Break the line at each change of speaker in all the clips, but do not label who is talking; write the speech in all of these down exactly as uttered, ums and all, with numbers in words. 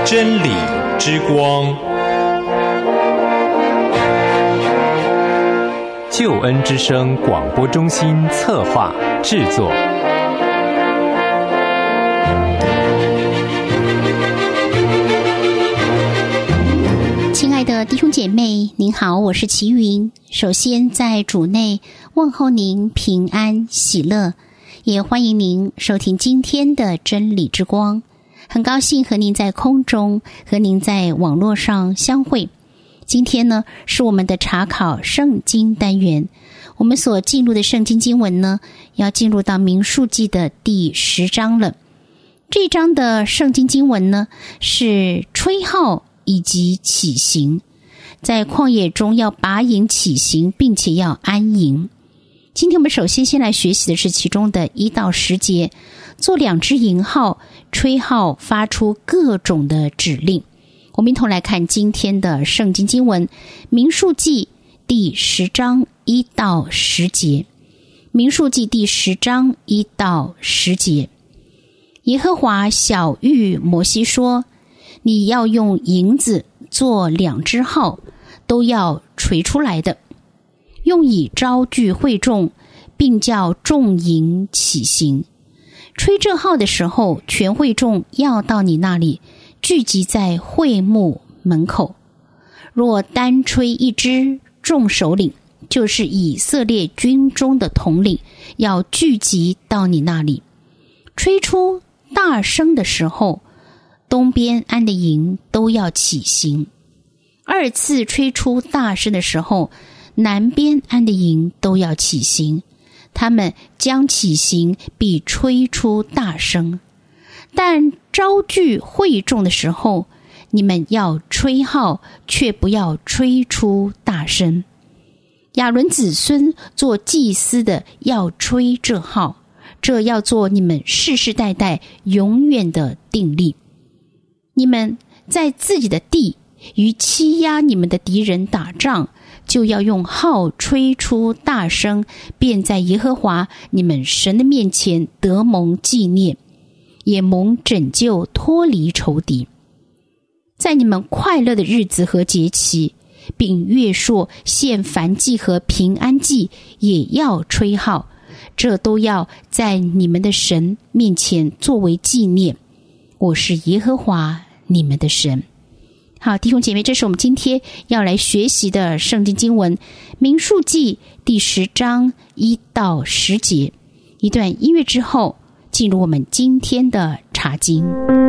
真理之光，救恩之声广播中心策划制作。
亲爱的弟兄姐妹，您好，我是齐云。首先在主内问候您平安喜乐，也欢迎您收听今天的真理之光。很高兴和您在空中，和您在网络上相会。今天呢，是我们的查考圣经单元。我们所进入的圣经经文呢，要进入到民数记的第十章了。这一章的圣经经文呢，是吹号以及起行，在旷野中要拔营起行，并且要安营。今天我们首先先来学习的是其中的一到十节，做两只营号，吹号，发出各种的指令。我们一同来看今天的圣经经文，民数记第十章一到十节。民数记第十章一到十节，耶和华晓谕摩西说，你要用银子做两只号，都要锤出来的，用以招聚会众，并叫众营起行。吹这号的时候，全会众要到你那里，聚集在会幕门口。若单吹一支，众首领，就是以色列军中的统领，要聚集到你那里。吹出大声的时候，东边安的营都要起行。二次吹出大声的时候，南边安的营都要起行。他们将起行，必吹出大声。但招聚会众的时候，你们要吹号，却不要吹出大声。亚伦子孙做祭司的要吹这号，这要做你们世世代代永远的定例。你们在自己的地与欺压你们的敌人打仗，就要用号吹出大声，便在耶和华你们神的面前得蒙纪念，也蒙拯救，脱离仇敌。在你们快乐的日子和节期，并月朔献燔祭和平安祭，也要吹号，这都要在你们的神面前作为纪念。我是耶和华你们的神。好，弟兄姐妹，这是我们今天要来学习的圣经经文，民数记第十章一到十节。一段音乐之后，进入我们今天的查经。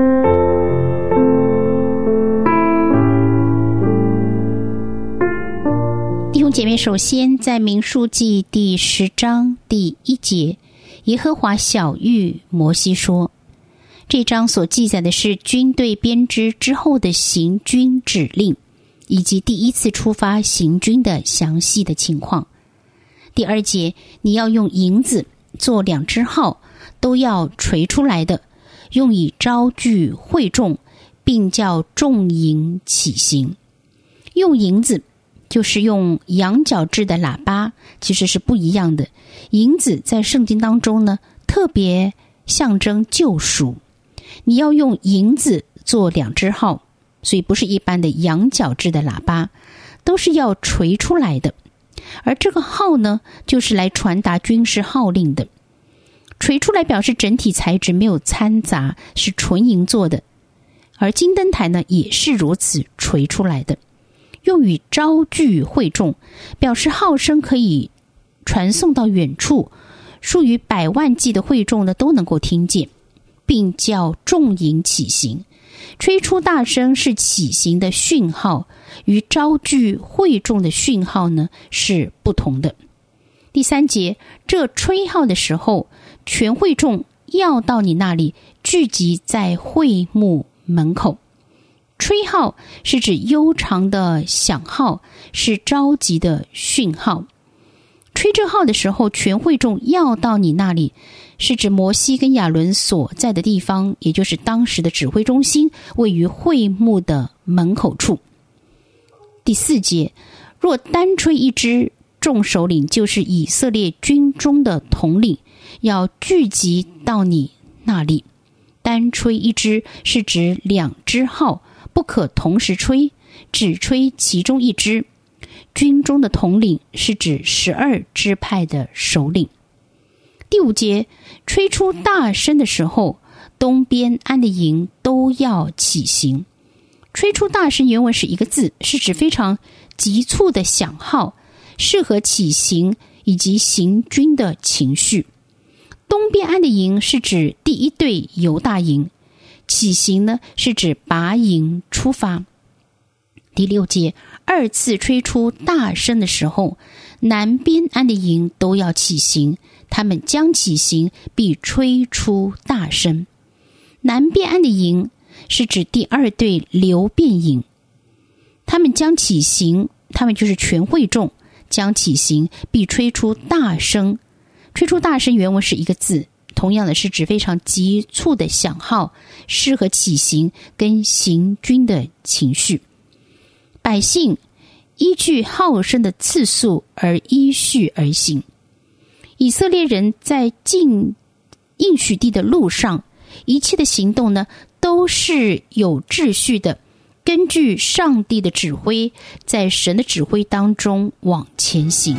弟兄姐妹，首先在民数记第十章第一节，耶和华晓谕摩西说，这章所记载的是军队编织之后的行军指令，以及第一次出发行军的详细的情况。第二节，你要用银子做两只号，都要锤出来的，用以招聚会众，并叫众营起行。用银子就是用羊角制的喇叭，其实是不一样的。银子在圣经当中呢，特别象征救赎。你要用银子做两只号，所以不是一般的羊角制的喇叭，都是要锤出来的。而这个号呢，就是来传达军事号令的。锤出来表示整体材质没有掺杂，是纯银做的。而金灯台呢，也是如此锤出来的，用于招聚会众，表示号声可以传送到远处，数以百万计的会众呢都能够听见，并叫众营起行。吹出大声是起行的讯号，与招聚会众的讯号呢是不同的。第三节，这吹号的时候，全会众要到你那里，聚集在会幕门口。吹号是指悠长的响号，是召集的讯号。吹这号的时候，全会众要到你那里，是指摩西跟亚伦所在的地方，也就是当时的指挥中心，位于会幕的门口处。第四节，若单吹一支，众首领就是以色列军中的统领，要聚集到你那里。单吹一支是指两支号， 不可同时吹，只吹其中一支。军中的统领是指十二支派的首领。第五节，吹出大声的时候，东边安的营都要起行。吹出大声原文是一个字，是指非常急促的响号，适合起行以及行军的情绪。东边安的营是指第一队犹大营，起行呢是指拔营出发。第六节，二次吹出大声的时候，南边安的营都要起行，他们将起行，必吹出大声。南边安的营是指第二队流便营，他们将起行，他们就是全会众，将起行，必吹出大声。吹出大声原文是一个字，同样的是指非常急促的响号，适合起行跟行军的情绪。百姓依据号声的次数而依序而行。以色列人在进应许地的路上，一切的行动呢，都是有秩序的，根据上帝的指挥，在神的指挥当中往前行。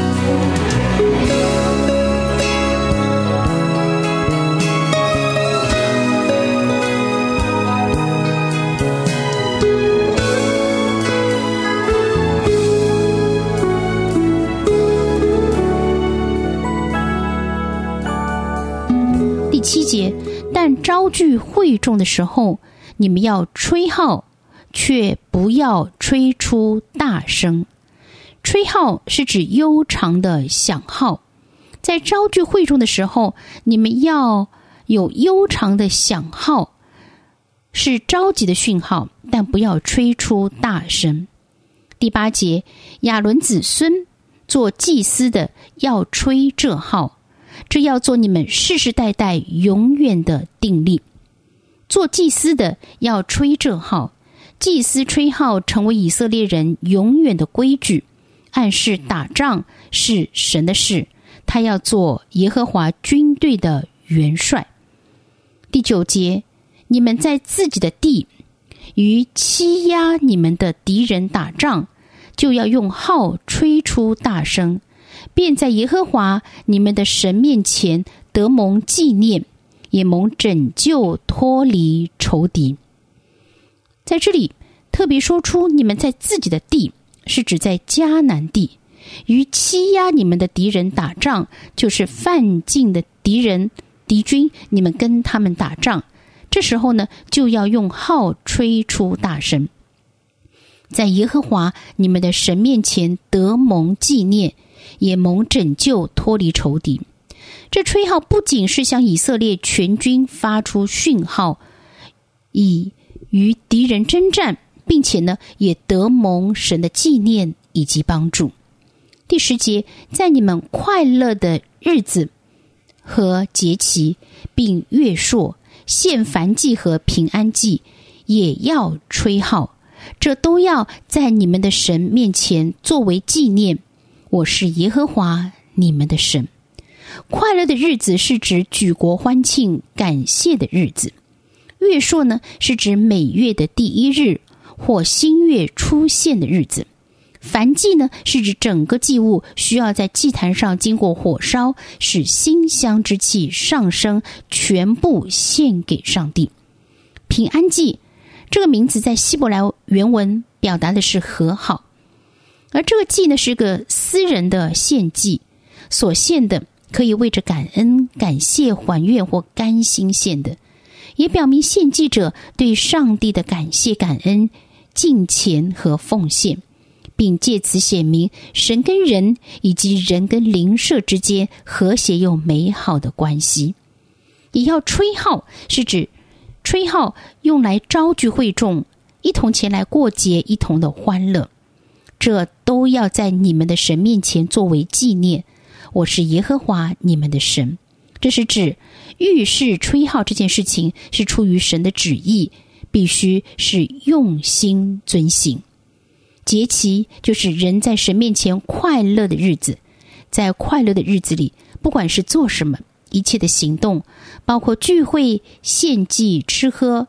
七节，但招聚会众的时候，你们要吹号，却不要吹出大声。吹号是指悠长的响号，在招聚会众的时候，你们要有悠长的响号，是着急的讯号，但不要吹出大声。第八节，亚伦子孙做祭司的要吹这号，这要做你们世世代代永远的定例。做祭司的要吹这号，祭司吹号成为以色列人永远的规矩，暗示打仗是神的事，他要做耶和华军队的元帅。第九节，你们在自己的地与欺压你们的敌人打仗，就要用号吹出大声，便在耶和华你们的神面前得蒙纪念，也蒙拯救脱离仇敌。在这里特别说出你们在自己的地，是指在迦南地，与欺压你们的敌人打仗，就是犯境的敌人敌军，你们跟他们打仗，这时候呢，就要用号吹出大声，在耶和华你们的神面前得蒙纪念，也蒙拯救脱离仇敌。这吹号不仅是向以色列全军发出讯号，以与敌人征战，并且呢，也得蒙神的纪念以及帮助。第十节，在你们快乐的日子和节期，并月朔、献燔祭和平安祭，也要吹号，这都要在你们的神面前作为纪念。我是耶和华你们的神。快乐的日子是指举国欢庆感谢的日子。月朔呢，是指每月的第一日或新月出现的日子。燔祭呢，是指整个祭物需要在祭坛上经过火烧，使馨香之气上升，全部献给上帝。平安祭这个名字在希伯来原文表达的是和好，而这个祭呢，是个私人的献祭，所献的可以为着感恩、感谢、还愿或甘心献的，也表明献祭者对上帝的感谢、感恩、敬虔和奉献，并借此显明神跟人以及人跟邻舍之间和谐又美好的关系。也要吹号，是指吹号用来招聚会众，一同前来过节，一同的欢乐。这都要在你们的神面前作为纪念。我是耶和华你们的神。这是指预示吹号这件事情是出于神的旨意，必须是用心遵行。节期就是人在神面前快乐的日子，在快乐的日子里，不管是做什么，一切的行动，包括聚会、献祭、吃喝，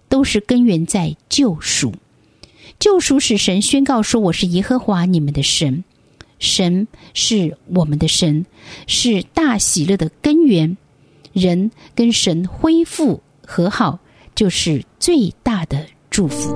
都是根源在救赎。救赎使神宣告说，我是耶和华你们的神。神是我们的神，是大喜乐的根源。人跟神恢复和好，就是最大的祝福。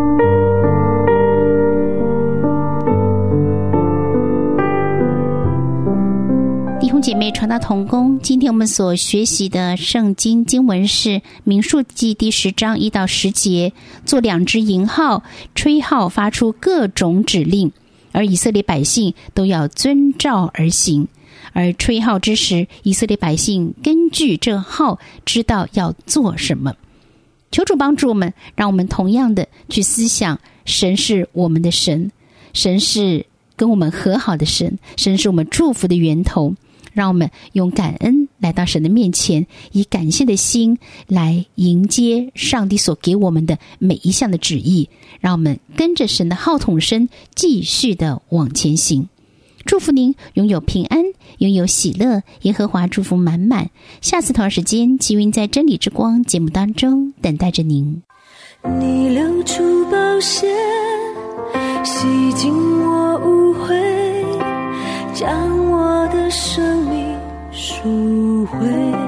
弟兄姐妹，传道同工，今天我们所学习的圣经经文是民数记第十章一到十节，做两只银号，吹号发出各种指令，而以色列百姓都要遵照而行。而吹号之时，以色列百姓根据这号知道要做什么。求主帮助我们，让我们同样的去思想，神是我们的神，神是跟我们和好的神，神是我们祝福的源头。让我们用感恩来到神的面前，以感谢的心来迎接上帝所给我们的每一项的旨意，让我们跟着神的号筒声继续的往前行。祝福您拥有平安，拥有喜乐，耶和华祝福满满。下次同样时间，齐云在真理之光节目当中等待着您。
你流出宝血，洗净我污秽，将我的生命赎回。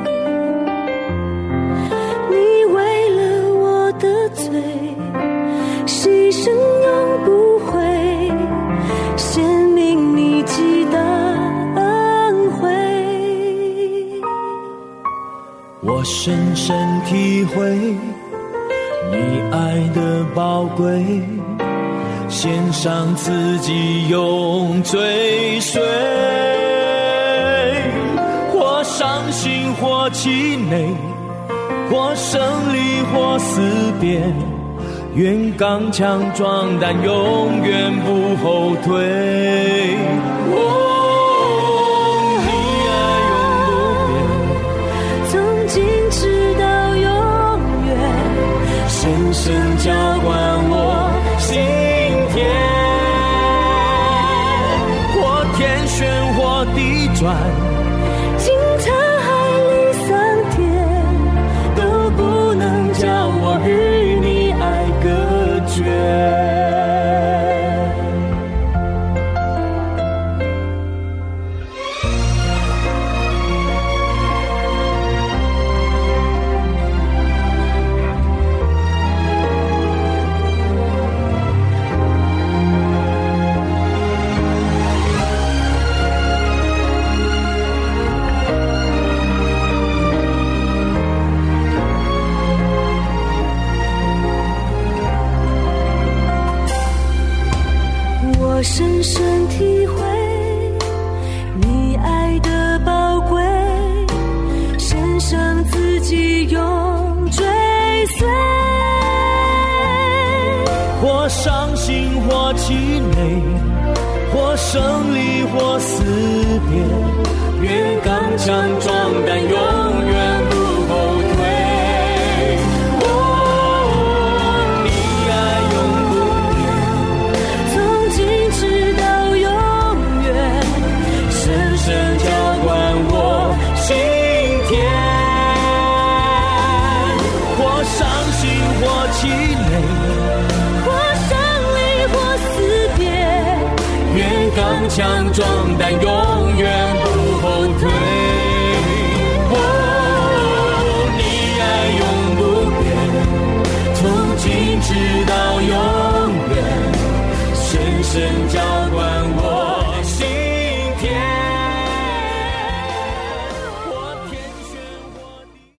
你为了我的罪，牺牲永不悔，显明你极大恩惠。
我深深体会你爱的宝贵，献上自己永追随，或伤心或气馁，或胜利或思辨，愿刚强壮胆，永远不后退。哦，你爱永不变，
从今直到永远，
深深浇灌我心田，或天旋或地转，
经沧海里桑田，
都不能叫我与你爱隔绝。
我深深体会你爱的宝贵，献上自己永追随，
或伤心或气馁，或胜利或思辨，愿刚强壮胆，永远不后退。气馁，
或胜利或思辨，
愿刚强壮胆，永远不后退。哦，你爱永不变，从今直到永远，深深浇